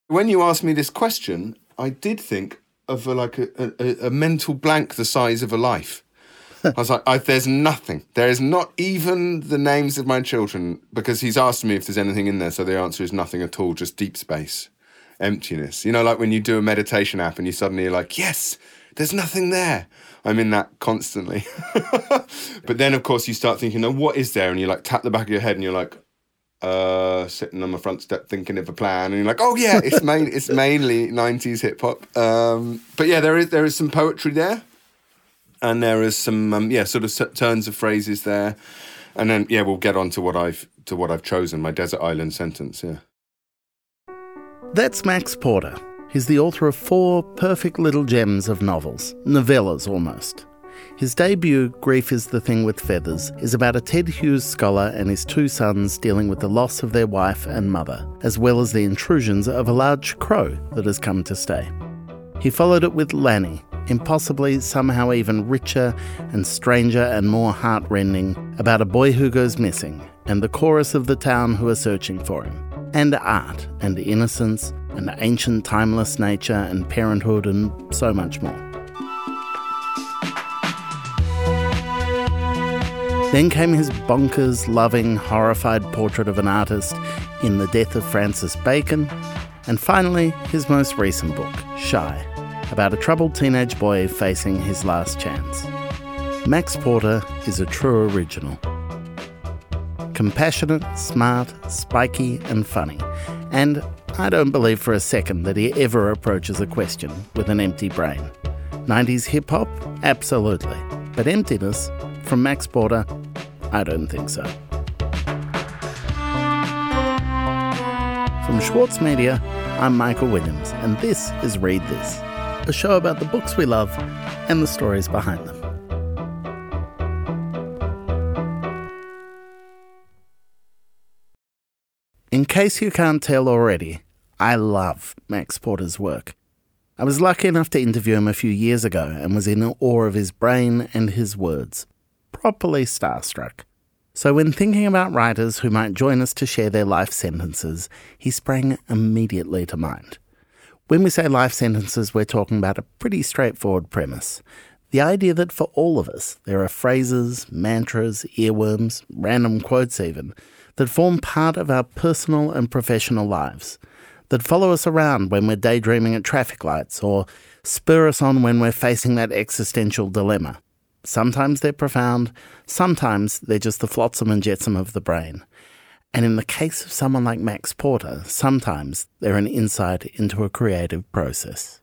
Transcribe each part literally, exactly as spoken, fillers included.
When you asked me this question, I did think of a, like a, a, a mental blank the size of a life. I was like, I, there's nothing. There is not even the names of my children, because he's asked me if there's anything in there, so the answer is nothing at all, just deep space, emptiness. You know, like when you do a meditation app and you suddenly are like, yes, there's nothing there. I'm in that constantly. But then, of course, you start thinking, oh, what is there? And you like tap the back of your head and you're like, uh, sitting on my front step thinking of a plan. And you're like, oh, yeah, it's, main, it's mainly nineties hip-hop. Um, but yeah, there is there is some poetry there. And there is some, um, yeah, sort of turns of phrases there. And then, yeah, we'll get on to what I've to what I've chosen, my desert island sentence, yeah. That's Max Porter. He's the author of four perfect little gems of novels, novellas almost. His debut, Grief is the Thing with Feathers, is about a Ted Hughes scholar and his two sons dealing with the loss of their wife and mother, as well as the intrusions of a large crow that has come to stay. He followed it with Lanny, impossibly somehow even richer and stranger and more heartrending, about a boy who goes missing and the chorus of the town who are searching for him, and art and innocence and ancient timeless nature and parenthood and so much more. Then came his bonkers, loving, horrified portrait of an artist in The Death of Francis Bacon, and finally his most recent book, Shy, about a troubled teenage boy facing his last chance. Max Porter is a true original. Compassionate, smart, spiky and funny. And I don't believe for a second that he ever approaches a question with an empty brain. nineties hip-hop? Absolutely. But emptiness? From Max Porter? I don't think so. From Schwartz Media, I'm Michael Williams, and this is Read This, a show about the books we love and the stories behind them. In case you can't tell already, I love Max Porter's work. I was lucky enough to interview him a few years ago and was in awe of his brain and his words. Properly starstruck. So when thinking about writers who might join us to share their life sentences, he sprang immediately to mind. When we say life sentences, we're talking about a pretty straightforward premise. The idea that for all of us, there are phrases, mantras, earworms, random quotes even, that form part of our personal and professional lives, that follow us around when we're daydreaming at traffic lights or spur us on when we're facing that existential dilemma. Sometimes they're profound, sometimes they're just the flotsam and jetsam of the brain. And in the case of someone like Max Porter, sometimes they're an insight into a creative process.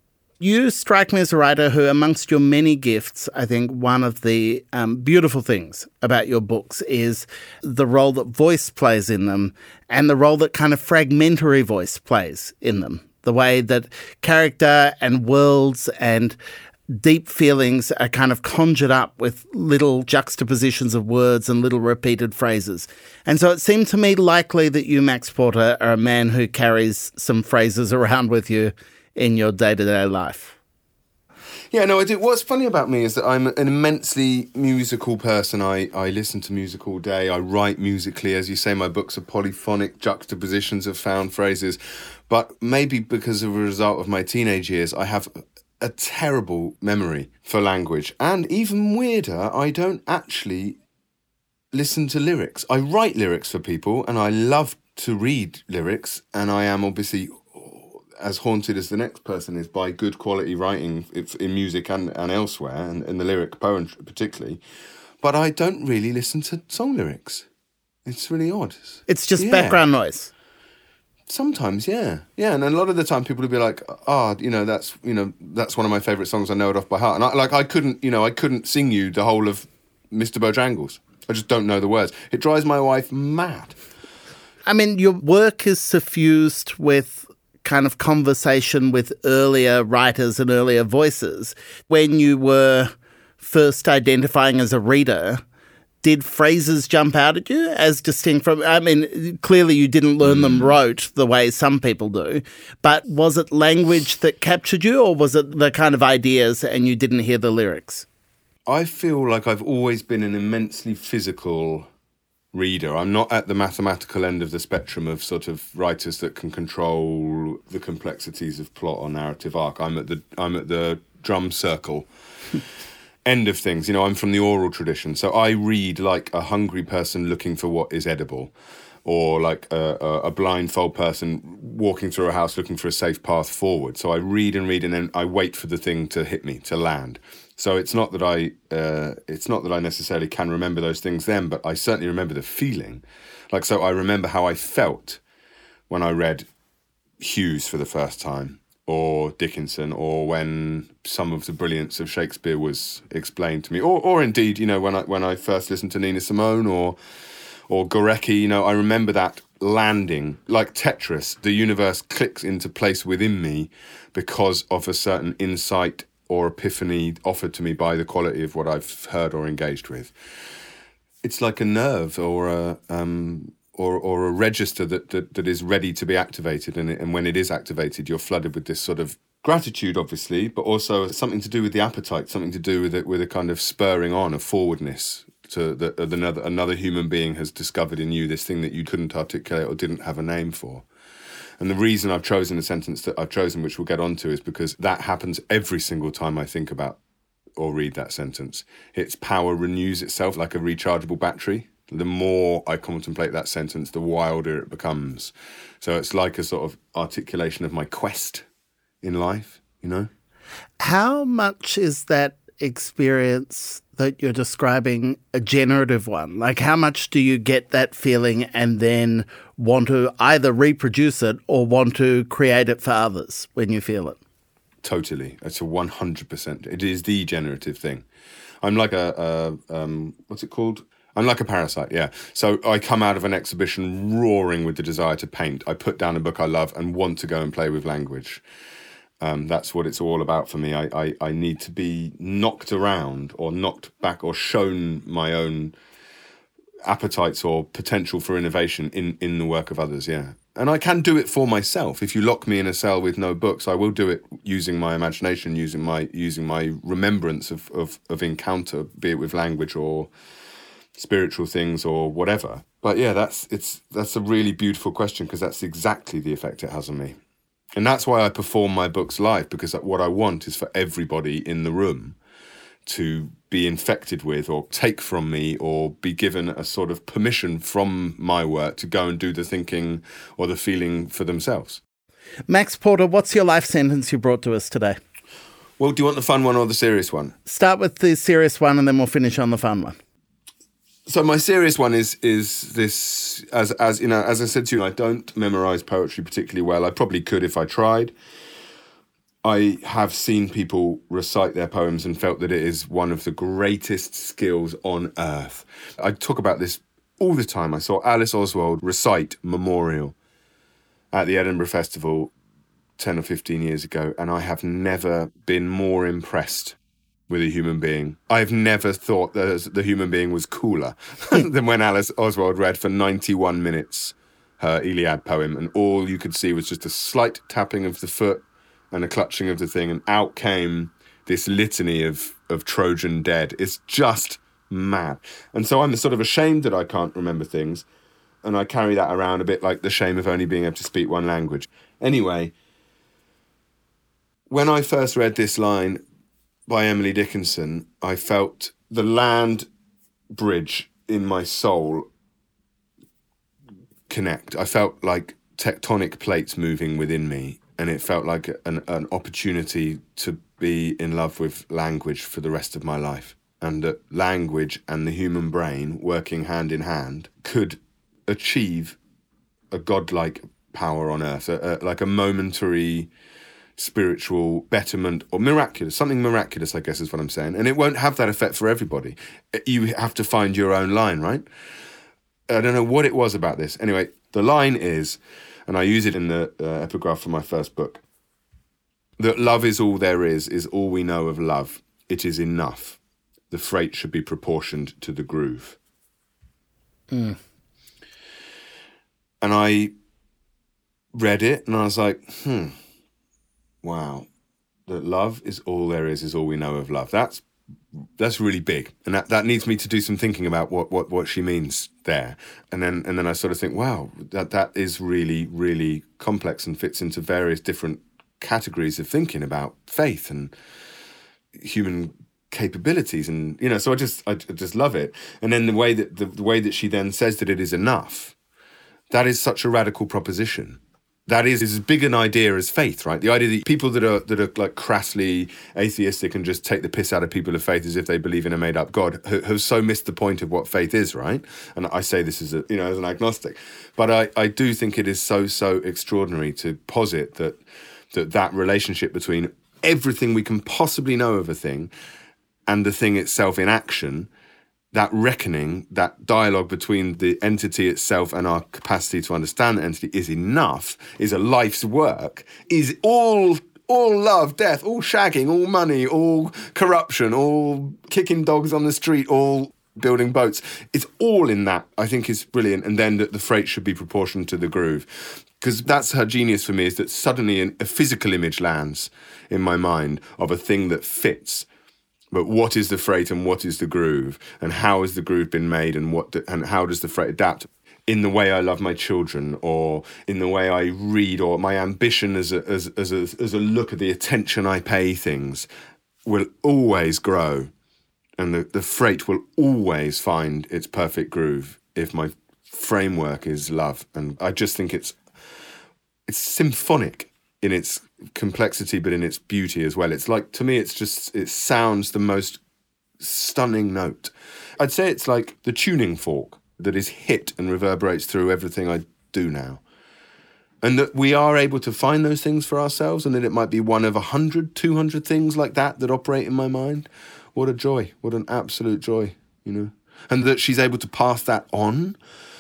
You strike me as a writer who, amongst your many gifts, I think one of the um, beautiful things about your books is the role that voice plays in them and the role that kind of fragmentary voice plays in them. The way that character and worlds and deep feelings are kind of conjured up with little juxtapositions of words and little repeated phrases. And so it seemed to me likely that you, Max Porter, are a man who carries some phrases around with you in your day-to-day life. Yeah, no, I do. What's funny about me is that I'm an immensely musical person. I, I listen to music all day. I write musically. As you say, my books are polyphonic juxtapositions of found phrases. But maybe because of a result of my teenage years, I have a terrible memory for language. And even weirder, I don't actually listen to lyrics. I write lyrics for people and I love to read lyrics, and I am obviously as haunted as the next person is by good quality writing in music and, and elsewhere, and in the lyric poetry particularly. But I don't really listen to song lyrics. It's really odd. It's just yeah. background noise. Sometimes, yeah. Yeah, and a lot of the time people will be like, ah, oh, you know, that's, you know, that's one of my favourite songs, I know it off by heart. And I, like, I couldn't, you know, I couldn't sing you the whole of Mister Bojangles. I just don't know the words. It drives my wife mad. I mean, your work is suffused with kind of conversation with earlier writers and earlier voices. When you were first identifying as a reader, did phrases jump out at you as distinct from, I mean, clearly you didn't learn mm. them rote the way some people do, but was it language that captured you, or was it the kind of ideas and you didn't hear the lyrics? I feel like I've always been an immensely physical reader. I'm not at the mathematical end of the spectrum of sort of writers that can control all the complexities of plot or narrative arc. I'm at the I'm at the drum circle end of things. You know, I'm from the oral tradition, so I read like a hungry person looking for what is edible, or like a, a, a blindfold person walking through a house looking for a safe path forward. So I read and read, and then I wait for the thing to hit me, to land. So it's not that I, uh, it's not that I necessarily can remember those things then, but I certainly remember the feeling. Like, so I remember how I felt when I read Hughes for the first time, or Dickinson, or when some of the brilliance of Shakespeare was explained to me, or, or indeed, you know, when I when I first listened to Nina Simone or or Gorecki. You know, I remember that landing like Tetris. The universe clicks into place within me because of a certain insight or epiphany offered to me by the quality of what I've heard or engaged with. It's like a nerve or a um, or or a register that, that that is ready to be activated, and it, and when it is activated, you're flooded with this sort of gratitude, obviously, but also something to do with the appetite, something to do with it, with a kind of spurring on, a forwardness to that another another human being has discovered in you this thing that you couldn't articulate or didn't have a name for. And the reason I've chosen the sentence that I've chosen, which we'll get onto, is because that happens every single time I think about or read that sentence. Its power renews itself like a rechargeable battery. The more I contemplate that sentence, the wilder it becomes. So it's like a sort of articulation of my quest in life, you know? How much is that experience that you're describing a generative one? Like, how much do you get that feeling and then want to either reproduce it or want to create it for others when you feel it? Totally. It's a one hundred percent. It is the generative thing. I'm like a, a um, what's it called? I'm like a parasite, yeah. So I come out of an exhibition roaring with the desire to paint. I put down a book I love and want to go and play with language. Um, that's what it's all about for me. I, I, I need to be knocked around or knocked back or shown my own appetites or potential for innovation in, in the work of others, yeah. And I can do it for myself. If you lock me in a cell with no books, I will do it using my imagination, using my using my remembrance of, of, of encounter, be it with language or spiritual things or whatever. But yeah, that's it's that's a really beautiful question, because that's exactly the effect it has on me. And that's why I perform my books live, because what I want is for everybody in the room to be infected with or take from me or be given a sort of permission from my work to go and do the thinking or the feeling for themselves. Max Porter, what's your life sentence you brought to us today? Well, do you want the fun one or the serious one? Start with the serious one and then we'll finish on the fun one. So my serious one is is this, as as you know, as I said to you, I don't memorize poetry particularly well. I probably could if I tried. I have seen people recite their poems and felt that it is one of the greatest skills on earth. I talk about this all the time. I saw Alice Oswald recite Memorial at the Edinburgh Festival ten or fifteen years ago, and I have never been more impressed with a human being. I've never thought that the human being was cooler than when Alice Oswald read for ninety-one minutes her Iliad poem, and all you could see was just a slight tapping of the foot and a clutching of the thing, and out came this litany of, of Trojan dead. It's just mad. And so I'm sort of ashamed that I can't remember things, and I carry that around a bit like the shame of only being able to speak one language. Anyway, when I first read this line by Emily Dickinson, I felt the land bridge in my soul connect. I felt like tectonic plates moving within me, and it felt like an, an opportunity to be in love with language for the rest of my life, and that language and the human brain working hand in hand could achieve a godlike power on earth, a, a, like a momentary spiritual betterment or miraculous, something miraculous, I guess is what I'm saying. And it won't have that effect for everybody. You have to find your own line, right? I don't know what it was about this. Anyway, the line is, and I use it in the uh, epigraph for my first book, that love is all there is, is all we know of love. It is enough. The freight should be proportioned to the groove. Mm. And I read it and I was like, hmm, wow, that love is all there is, is all we know of love. That's that's really big, and that, that needs me to do some thinking about what, what, what she means there. And then and then I sort of think, wow, that that is really, really complex and fits into various different categories of thinking about faith and human capabilities, and you know, so I just I just love it. And then the way that the, the way that she then says that it is enough, that is such a radical proposition. That is, is as big an idea as faith, right? The idea that people that are that are like crassly atheistic and just take the piss out of people of faith as if they believe in a made-up God have, have so missed the point of what faith is, right? And I say this as a you know as an agnostic, but I, I do think it is so so extraordinary to posit that that that relationship between everything we can possibly know of a thing and the thing itself in action, that reckoning, that dialogue between the entity itself and our capacity to understand the entity is enough, is a life's work, is all all love, death, all shagging, all money, all corruption, all kicking dogs on the street, all building boats. It's all in that, I think is brilliant. And then that the freight should be proportioned to the groove. Because that's her genius for me, is that suddenly an, a physical image lands in my mind of a thing that fits. But what is the freight and what is the groove? And how has the groove been made, and what do, and how does the freight adapt? In the way I love my children, or in the way I read, or my ambition as a, as, as, a, as a look at the attention I pay things will always grow. And the, the freight will always find its perfect groove if my framework is love. And I just think it's it's symphonic in its complexity, but in its beauty as well. It's like, to me, it's just, it sounds the most stunning note. I'd say it's like the tuning fork that is hit and reverberates through everything I do now. And that we are able to find those things for ourselves, and that it might be one of a hundred, two hundred things like that that operate in my mind. What a joy. What an absolute joy, you know. And that she's able to pass that on.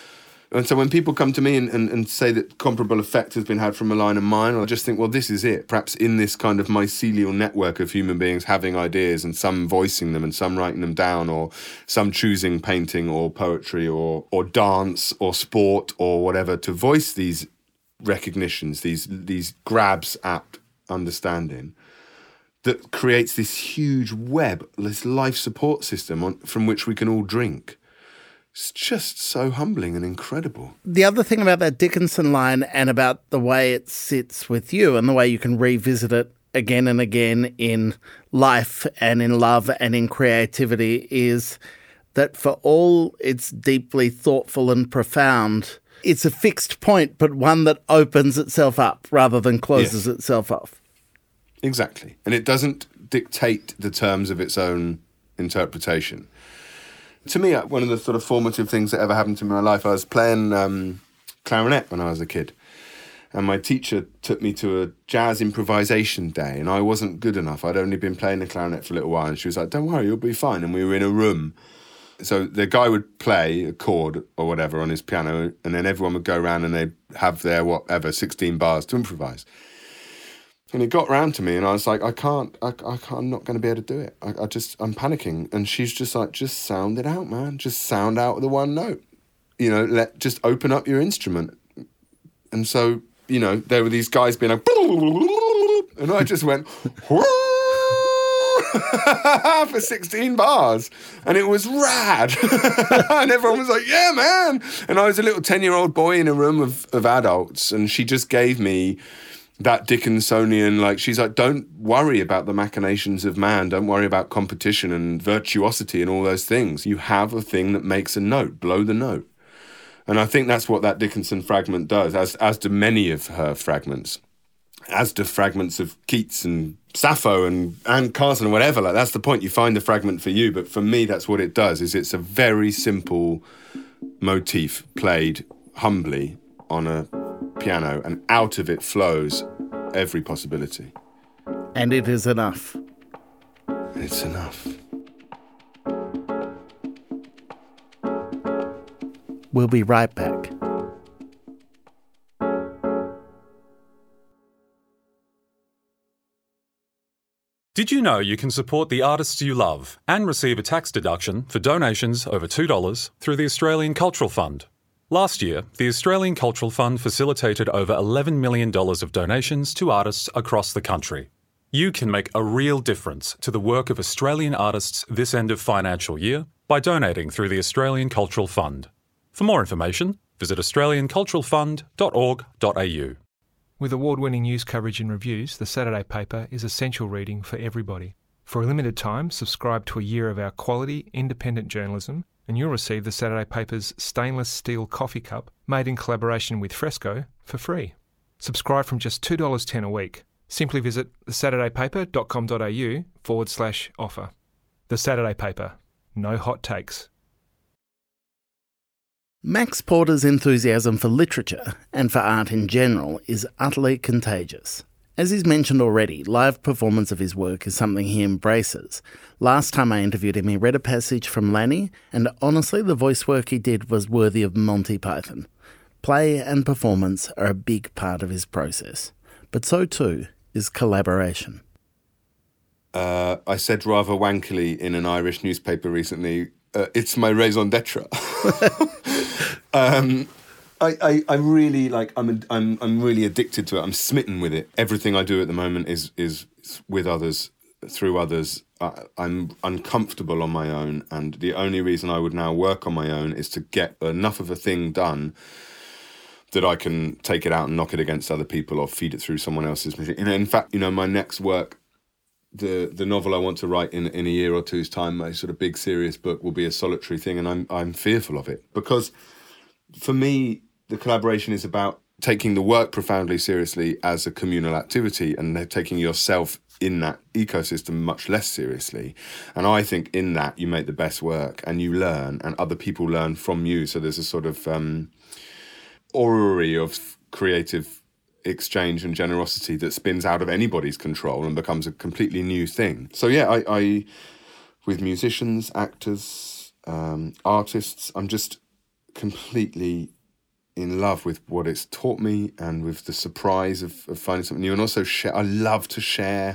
And so when people come to me and, and, and say that comparable effect has been had from a line of mine, I just think, well, this is it. Perhaps in this kind of mycelial network of human beings having ideas, and some voicing them and some writing them down, or some choosing painting or poetry or or dance or sport or whatever to voice these recognitions, these these grabs at understanding, that creates this huge web, this life support system on, from which we can all drink. It's just so humbling and incredible. The other thing about that Dickinson line, and about the way it sits with you and the way you can revisit it again and again in life and in love and in creativity, is that for all it's deeply thoughtful and profound, it's a fixed point, but one that opens itself up rather than closes yes. itself off. Exactly. And it doesn't dictate the terms of its own interpretation. To me, one of the sort of formative things that ever happened to me in my life, I was playing um, clarinet when I was a kid. And my teacher took me to a jazz improvisation day, and I wasn't good enough. I'd only been playing the clarinet for a little while, and she was like, don't worry, you'll be fine. And we were in a room. So the guy would play a chord or whatever on his piano, and then everyone would go around and they'd have their whatever, sixteen bars to improvise. And it got round to me, and I was like, I can't, I, I can't, I'm not going to be able to do it. I, I just, I'm panicking. And she's just like, just sound it out, man. Just sound out the one note. You know, let, just open up your instrument. And so, you know, there were these guys being like, and I just went, for sixteen bars. And it was rad. And everyone was like, yeah, man. And I was a little ten-year-old boy in a room of, of adults, and she just gave me that Dickinsonian, like, she's like, don't worry about the machinations of man. Don't worry about competition and virtuosity and all those things. You have a thing that makes a note. Blow the note. And I think that's what that Dickinson fragment does, as as do many of her fragments, as do fragments of Keats and Sappho and Anne Carson or whatever. Like, that's the point. You find the fragment for you. But for me, that's what it does, is it's a very simple motif played humbly on a piano, and out of it flows every possibility. And it is enough. It's enough. We'll be right back. Did you know you can support the artists you love and receive a tax deduction for donations over two dollars through the Australian Cultural Fund? Last year, the Australian Cultural Fund facilitated over eleven million dollars of donations to artists across the country. You can make a real difference to the work of Australian artists this end of financial year by donating through the Australian Cultural Fund. For more information, visit australian cultural fund dot org dot a u. With award-winning news coverage and reviews, The Saturday Paper is essential reading for everybody. For a limited time, subscribe to a year of our quality, independent journalism, and you'll receive The Saturday Paper's stainless steel coffee cup, made in collaboration with Fresco, for free. Subscribe from just two dollars ten a week. Simply visit thesaturdaypaper.com.au forward slash offer. The Saturday Paper. No hot takes. Max Porter's enthusiasm for literature and for art in general is utterly contagious. As he's mentioned already, live performance of his work is something he embraces. Last time I interviewed him, he read a passage from Lanny, and honestly, the voice work he did was worthy of Monty Python. Play and performance are a big part of his process, but so too is collaboration. Uh, I said rather wankily in an Irish newspaper recently, uh, it's my raison d'etre. um, I, I, I really like. I'm, I'm, I'm really addicted to it. I'm smitten with it. Everything I do at the moment is, is with others, through others. I, I'm uncomfortable on my own, and the only reason I would now work on my own is to get enough of a thing done that I can take it out and knock it against other people or feed it through someone else's machine. And in fact, you know, my next work, the the novel I want to write in in a year or two's time, my sort of big serious book, will be a solitary thing, and I'm I'm fearful of it, because for me the collaboration is about taking the work profoundly seriously as a communal activity, and taking yourself in that ecosystem much less seriously. And I think in that you make the best work, and you learn, and other people learn from you. So there's a sort of um, orrery of creative exchange and generosity that spins out of anybody's control and becomes a completely new thing. So yeah, I, I with musicians, actors, um, artists, I'm just completely in love with what it's taught me, and with the surprise of, of finding something new. And also share, I love to share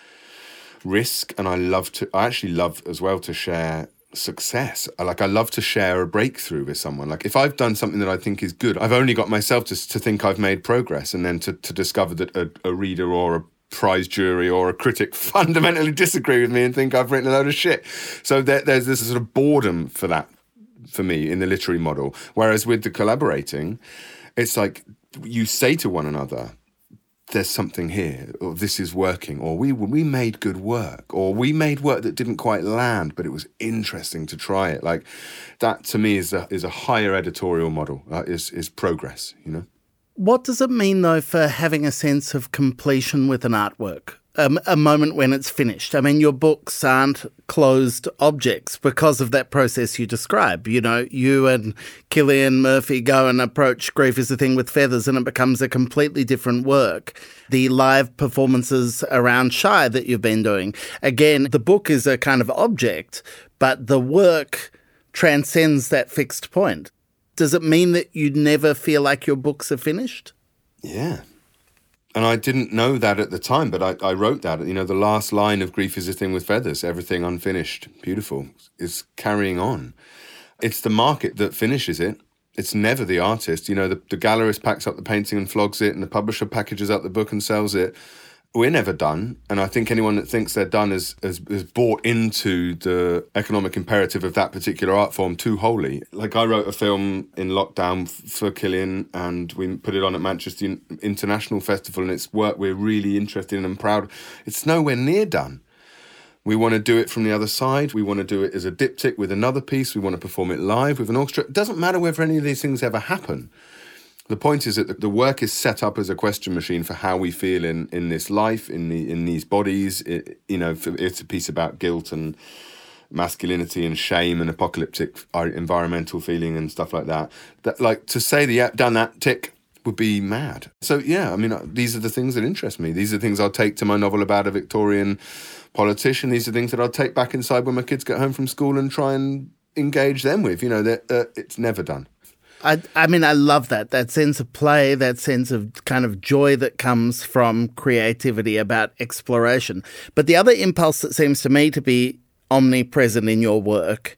risk, and I love to, I actually love as well to share success. I like I love to share a breakthrough with someone. Like if I've done something that I think is good, I've only got myself to to think I've made progress, and then to, to discover that a, a reader or a prize jury or a critic fundamentally disagree with me and think I've written a load of shit. So there, there's this sort of boredom for that for me in the literary model. Whereas with the collaborating, it's like you say to one another, there's something here, or this is working, or we we made good work, or we made work that didn't quite land, but it was interesting to try it. Like that to me is a is a higher editorial model, uh, is is progress, you know. What does it mean, though, for having a sense of completion with an artwork? Um, a moment when it's finished. I mean, your books aren't closed objects because of that process you describe. You know, you and Cillian Murphy go and approach Grief is a Thing with Feathers, and it becomes a completely different work. The live performances around Shy that you've been doing. Again, the book is a kind of object, but the work transcends that fixed point. Does it mean that you never feel like your books are finished? Yeah. And I didn't know that at the time, but I, I wrote that. You know, the last line of Grief is a Thing with Feathers, everything unfinished, beautiful, is carrying on. It's the market that finishes it. It's never the artist. You know, the, the gallerist packs up the painting and flogs it, and the publisher packages up the book and sells it. We're never done. And I think anyone that thinks they're done has, has, has bought into the economic imperative of that particular art form too wholly. Like I wrote a film in lockdown for Cillian, and we put it on at Manchester International Festival, and it's work we're really interested in and proud. It's nowhere near done. We want to do it from the other side. We want to do it as a diptych with another piece. We want to perform it live with an orchestra. It doesn't matter whether any of these things ever happen. The point is that the work is set up as a question machine for how we feel in, in this life, in the in these bodies. It, you know, it's a piece about guilt and masculinity and shame and apocalyptic environmental feeling and stuff like that. That like to say the yeah, done that tick would be mad. So yeah, I mean, these are the things that interest me. These are the things I'll take to my novel about a Victorian politician. These are things that I'll take back inside when my kids get home from school and try and engage them with. You know, that uh, it's never done. I, I mean, I love that, that sense of play, that sense of kind of joy that comes from creativity about exploration. But the other impulse that seems to me to be omnipresent in your work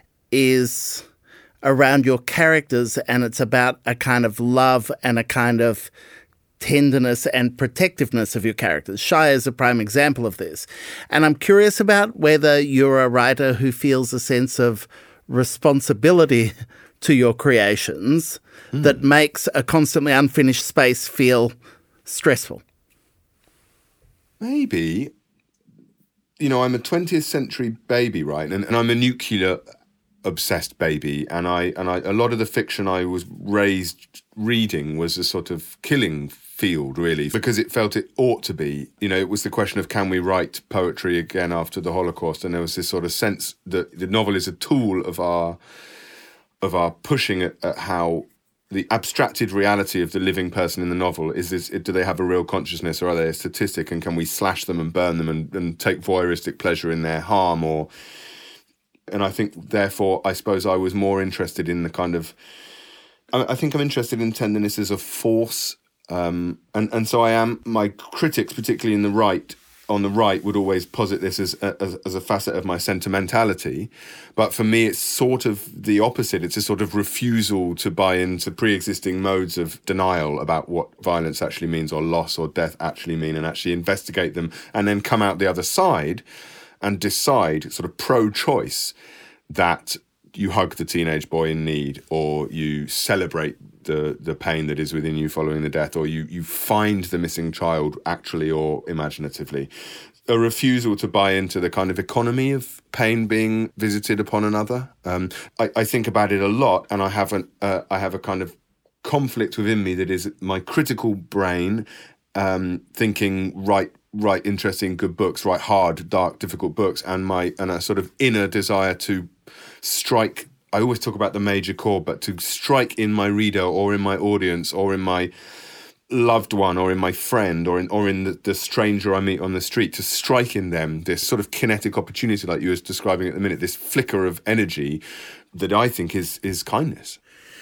is around your characters, and it's about a kind of love and a kind of tenderness and protectiveness of your characters. Shia is a prime example of this. And I'm curious about whether you're a writer who feels a sense of responsibility to your creations mm. that makes a constantly unfinished space feel stressful. Maybe. You know, I'm a twentieth century baby, right? And, and I'm a nuclear obsessed baby. And I and I a lot of the fiction I was raised reading was a sort of killing field, really, because it felt it ought to be. You know, it was the question of, can we write poetry again after the Holocaust? And there was this sort of sense that the novel is a tool of our of our pushing at, at how the abstracted reality of the living person in the novel is this, do they have a real consciousness, or are they a statistic, and can we slash them and burn them and, and take voyeuristic pleasure in their harm? Or and I think, therefore, I suppose I was more interested in the kind of, I, I think I'm interested in tenderness as a force. Um, and, and so I am, my critics, particularly in the right, on the right, would always posit this as, as as a facet of my sentimentality. But for me, it's sort of the opposite. It's a sort of refusal to buy into pre-existing modes of denial about what violence actually means, or loss or death actually mean, and actually investigate them, and then come out the other side and decide, sort of pro-choice, that you hug the teenage boy in need, or you celebrate the the pain that is within you following the death, or you you find the missing child actually or imaginatively. A refusal to buy into the kind of economy of pain being visited upon another. Um, I, I think about it a lot, and I have an uh, I have a kind of conflict within me that is my critical brain um, thinking write write interesting good books, write hard, dark, difficult books, and my and a sort of inner desire to strike. I always talk about the major chord, but to strike in my reader, or in my audience, or in my loved one, or in my friend, or in or in the, the stranger I meet on the street, to strike in them this sort of kinetic opportunity, like you were describing at the minute, this flicker of energy that I think is is kindness.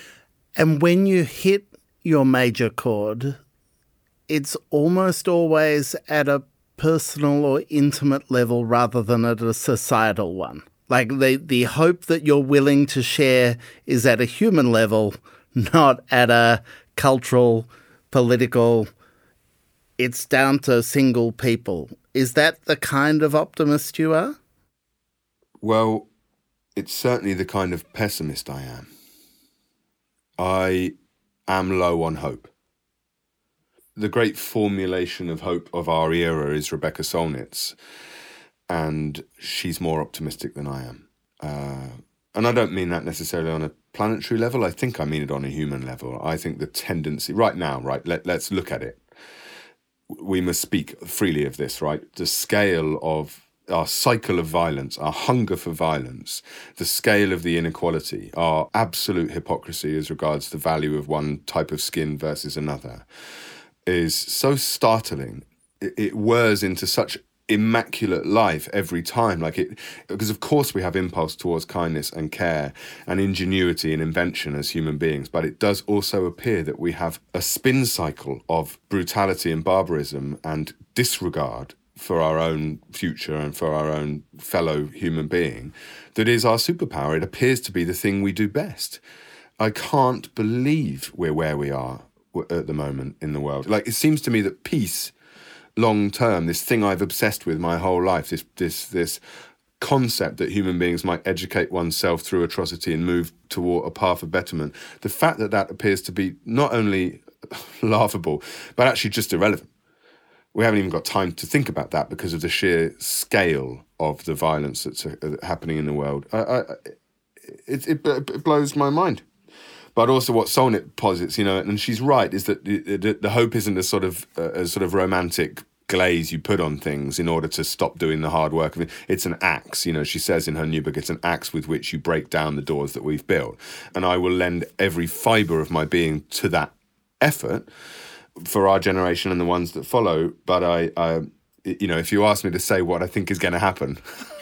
And when you hit your major chord, it's almost always at a personal or intimate level rather than at a societal one. Like the, the hope that you're willing to share is at a human level, not at a cultural, political, it's down to single people. Is that the kind of optimist you are? Well, it's certainly the kind of pessimist I am. I am low on hope. The great formulation of hope of our era is Rebecca Solnit's, and she's more optimistic than I am. Uh, and I don't mean that necessarily on a planetary level. I think I mean it on a human level. I think the tendency, right now, right, let, let's look at it. We must speak freely of this, right? The scale of our cycle of violence, our hunger for violence, the scale of the inequality, our absolute hypocrisy as regards the value of one type of skin versus another, is so startling. It, it whirs into such immaculate life every time, like it, because of course we have impulse towards kindness and care and ingenuity and invention as human beings, but it does also appear that we have a spin cycle of brutality and barbarism and disregard for our own future and for our own fellow human being that is our superpower. It appears to be the thing we do best. I can't believe we're where we are at the moment in the world. Like, it seems to me that peace long term, this thing I've obsessed with my whole life, this this this concept that human beings might educate oneself through atrocity and move toward a path of betterment, the fact that that appears to be not only laughable, but actually just irrelevant. We haven't even got time to think about that because of the sheer scale of the violence that's uh, happening in the world. I, I, it, it, it blows my mind. But also what Solnit posits, you know, and she's right, is that the, the, the hope isn't a sort of uh, a sort of romantic glaze you put on things in order to stop doing the hard work of it. It's an axe, you know, she says in her new book, it's an axe with which you break down the doors that we've built. And I will lend every fibre of my being to that effort for our generation and the ones that follow. But I, I you know, if you ask me to say what I think is going to happen,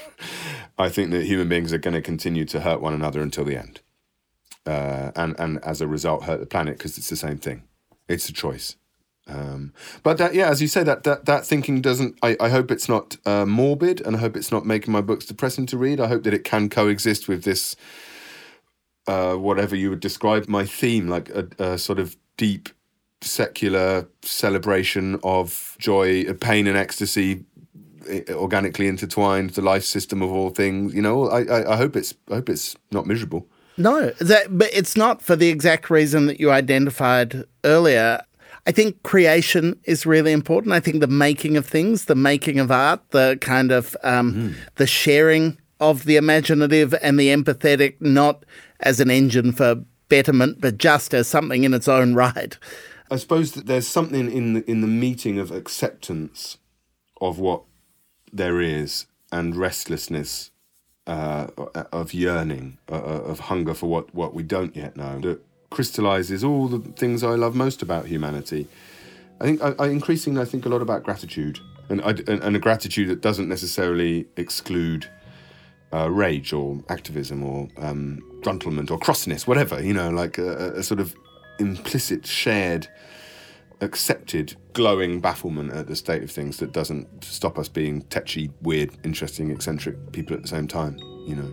I think that human beings are going to continue to hurt one another until the end. Uh, and, and as a result, hurt the planet, because it's the same thing. It's a choice. Um, but that, yeah, as you say, that that, that thinking doesn't, I, I hope it's not uh, morbid, and I hope it's not making my books depressing to read. I hope that it can coexist with this, uh, whatever you would describe my theme, like a, a sort of deep secular celebration of joy, pain and ecstasy, organically intertwined, the life system of all things. You know, I, I, I hope it's I hope it's not miserable. No, that, but it's not for the exact reason that you identified earlier. I think creation is really important. I think the making of things, the making of art, the kind of um, mm. the sharing of the imaginative and the empathetic, not as an engine for betterment, but just as something in its own right. I suppose that there's something in the, in the meeting of acceptance of what there is and restlessness, uh, of yearning, uh, of hunger for what, what we don't yet know, that crystallizes all the things I love most about humanity. I think I, I increasingly I think a lot about gratitude, and, I, and, and a gratitude that doesn't necessarily exclude uh, rage or activism or um, gruntlement or crossness, whatever, you know, like a, a sort of implicit, shared, accepted, glowing bafflement at the state of things that doesn't stop us being tetchy, weird, interesting, eccentric people at the same time, you know.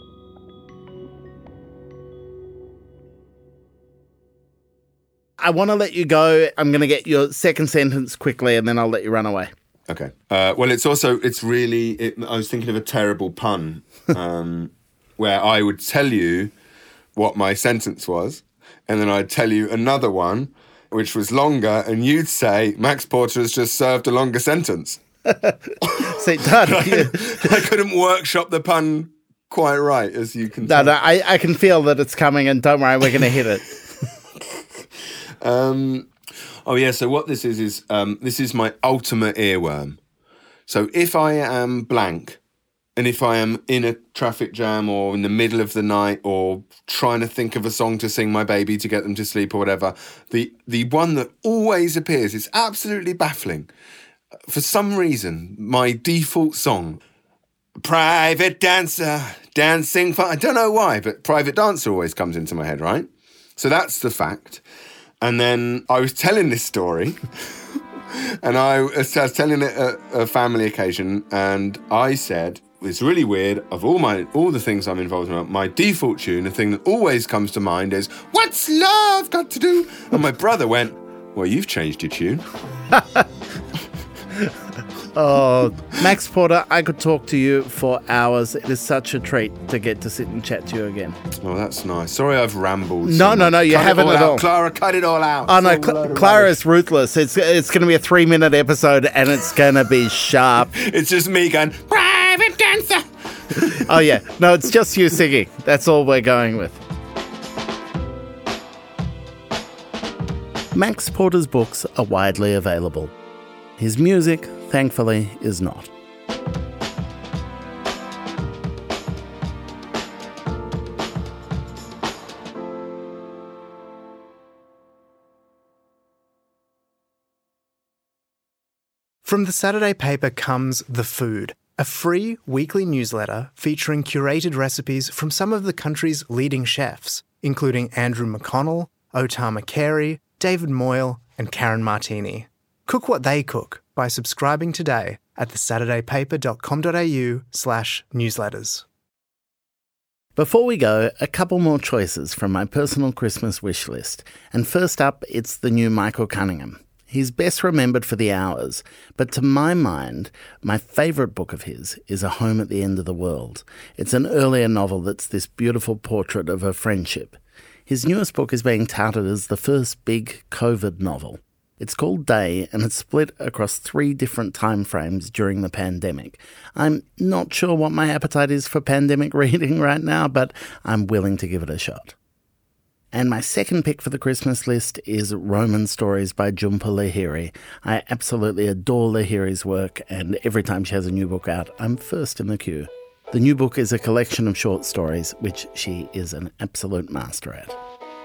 I want to let you go. I'm going to get your second sentence quickly and then I'll let you run away. Okay. Uh, well, it's also, it's really, it, I was thinking of a terrible pun um, where I would tell you what my sentence was and then I'd tell you another one which was longer and you'd say, Max Porter has just served a longer sentence. See, done. I, I couldn't workshop the pun quite right, as you can no, tell. No, I, I can feel that it's coming and don't worry, we're going to hit it. Um, oh yeah, so what this is, is um, this is my ultimate earworm. So if I am blank, and if I am in a traffic jam or in the middle of the night or trying to think of a song to sing my baby to get them to sleep or whatever, the, the one that always appears, it's absolutely baffling. For some reason, my default song, Private Dancer, Dancing for, I don't know why, but Private Dancer always comes into my head, right? So that's the fact. And then I was telling this story, and I was, I was telling it at a family occasion, and I said, it's really weird, of all my all the things I'm involved in, my default tune, the thing that always comes to mind is, what's love got to do? And my brother went, well, you've changed your tune. Oh, Max Porter, I could talk to you for hours. It is such a treat to get to sit and chat to you again. Oh, that's nice. Sorry I've rambled. No, so no, no, you cut haven't all at out. all. Clara, cut it all out. Oh, no, Cl- Clara is ruthless. It's it's going to be a three-minute episode and it's going to be sharp. It's just me going, Private Dancer. Oh, yeah. No, it's just you singing. That's all we're going with. Max Porter's books are widely available. His music, thankfully, is not. From the Saturday paper comes The Food, a free weekly newsletter featuring curated recipes from some of the country's leading chefs, including Andrew McConnell, Otama Carey, David Moyle, and Karen Martini. Cook what they cook by subscribing today at thesaturdaypaper.com.au slash newsletters. Before we go, a couple more choices from my personal Christmas wish list. And first up, it's the new Michael Cunningham. He's best remembered for The Hours, but to my mind, my favourite book of his is A Home at the End of the World. It's an earlier novel that's this beautiful portrait of a friendship. His newest book is being touted as the first big COVID novel. It's called Day, and it's split across three different time frames during the pandemic. I'm not sure what my appetite is for pandemic reading right now, but I'm willing to give it a shot. And my second pick for the Christmas list is Roman Stories by Jhumpa Lahiri. I absolutely adore Lahiri's work, and every time she has a new book out, I'm first in the queue. The new book is a collection of short stories, which she is an absolute master at.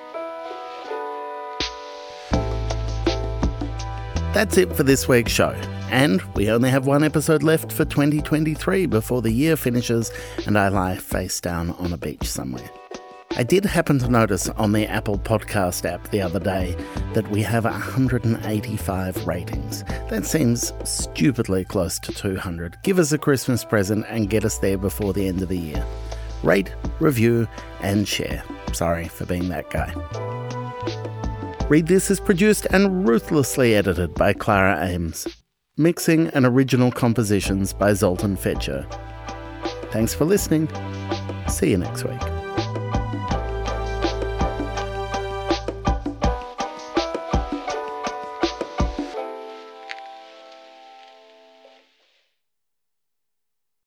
That's it for this week's show, and we only have one episode left for twenty twenty-three before the year finishes and I lie face down on a beach somewhere. I did happen to notice on the Apple Podcast app the other day that we have one hundred eighty-five ratings. That seems stupidly close to two hundred. Give us a Christmas present and get us there before the end of the year. Rate, review, and share. Sorry for being that guy. Read This is produced and ruthlessly edited by Clara Ames. Mixing and original compositions by Zoltan Fetcher. Thanks for listening. See you next week.